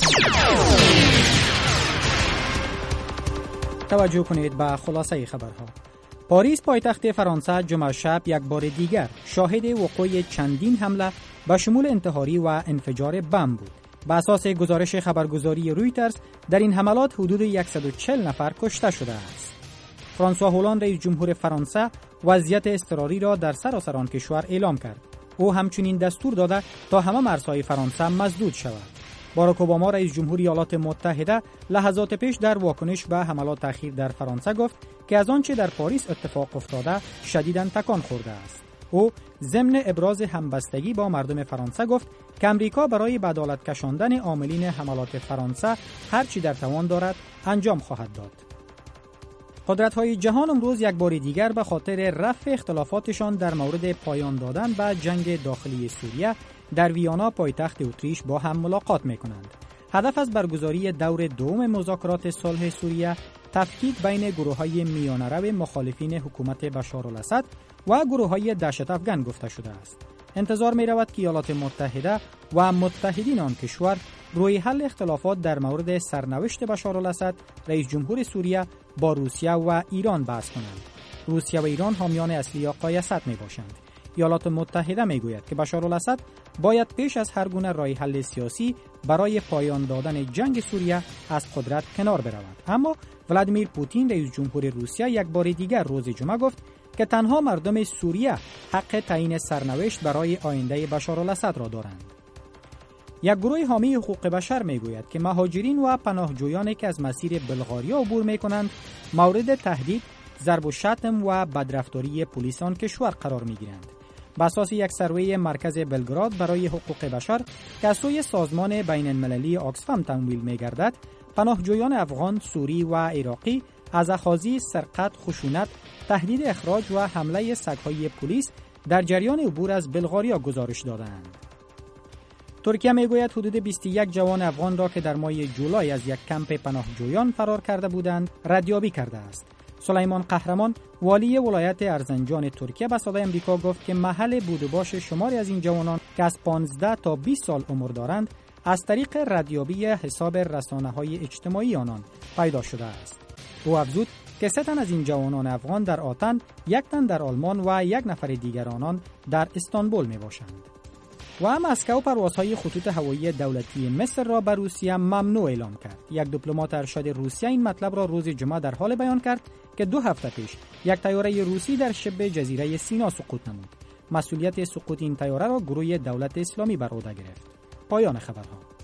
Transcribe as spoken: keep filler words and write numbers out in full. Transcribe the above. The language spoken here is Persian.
توجه کنید به خلاصه خبرها. پاریس پایتخت فرانسه جمعه شب یک بار دیگر شاهد وقوع چندین حمله به شمول انتحاری و انفجار بمب بود. بر اساس گزارش خبرگزاری رویترز در این حملات حدود صد و چهل نفر کشته شده است. فرانسوا هولند رئیس جمهور فرانسه وضعیت اضطراری را در سراسر آن کشور اعلام کرد. او همچنین دستور داده تا همه مرزهای فرانسه مسدود شود. باراک اوباما رئیس جمهور ایالات متحده لحظات پیش در واکنش به حملات اخیر در فرانسه گفت که از آنچه در پاریس اتفاق افتاده شدیداً تکان خورده است. او ضمن ابراز همبستگی با مردم فرانسه گفت که امریکا برای به عدالت کشاندن عاملین حملات فرانسه هر چی در توان دارد انجام خواهد داد. قدرت‌های جهان امروز یک بار دیگر به خاطر رفع اختلافاتشان در مورد پایان دادن به جنگ داخلی سوریه در ویانا پایتخت اتریش با هم ملاقات می‌کنند. هدف از برگزاری دور دوم مذاکرات صلح سوریه تفکیک بین گروه‌های میانه‌رو مخالفین حکومت بشارالاسد و گروه‌های دهشت افکن گفته شده است. انتظار می‌رود که ایالات متحده و متحدین آن کشور روی حل اختلافات در مورد سرنوشت بشارالاسد رئیس جمهور سوریه با روسیه و ایران بحث کنند. روسیه و ایران حامیان اصلی آقای اسد میباشند. ایالات متحده میگوید که بشارالاسد باید پیش از هر گونه راه حل سیاسی برای پایان دادن جنگ سوریه از قدرت کنار برود. اما ولادیمیر پوتین رئیس جمهور روسیه یک بار دیگر روز جمعه گفت که تنها مردم سوریه حق تعیین سرنوشت برای آینده بشارالاسد را دارند. یک گروه حامی حقوق بشر میگوید که مهاجرین و پناهجویانی که از مسیر بلغاریا عبور میکنند مورد تهدید، ضرب و شتم و بدرفتاری پلیس آن کشور قرار میگیرند. بر اساس یک سروی مرکز بلگراد برای حقوق بشر که از سوی سازمان بین المللی آکسفم تمویل میگردد، پناهجویان افغان، سوری و عراقی از اخاذی سرقت، خشونت، تهدید اخراج و حمله سگ‌های پلیس در جریان عبور از بلغاریا گزارش دادند. ترکیه میگوید حدود بیست و یک جوان افغان را که در ماه جولای از یک کمپ پناهجویان فرار کرده بودند ردیابی کرده است. سلیمان قهرمان والی ولایت ارزنجان ترکیه به صدای آمریکا گفت که محل بود و باش شماری از این جوانان که از پانزده تا بیست سال عمر دارند از طریق ردیابی حساب رسانه‌های اجتماعی آنان پیدا شده است. او افزود که سه تن از این جوانان افغان در آتن، یک تن در آلمان و یک نفر دیگر آنان در استانبول میباشند. و مسکو پروازهای خطوط هوایی دولتی مصر را به روسیه ممنوع اعلام کرد. یک دیپلمات ارشد روسیه این مطلب را روز جمعه در حال بیان کرد که دو هفته پیش یک طیاره روسی در شبه جزیره سینا سقوط نمود. مسئولیت سقوط این طیاره را گروه دولت اسلامی بر عهده گرفت. پایان خبرها.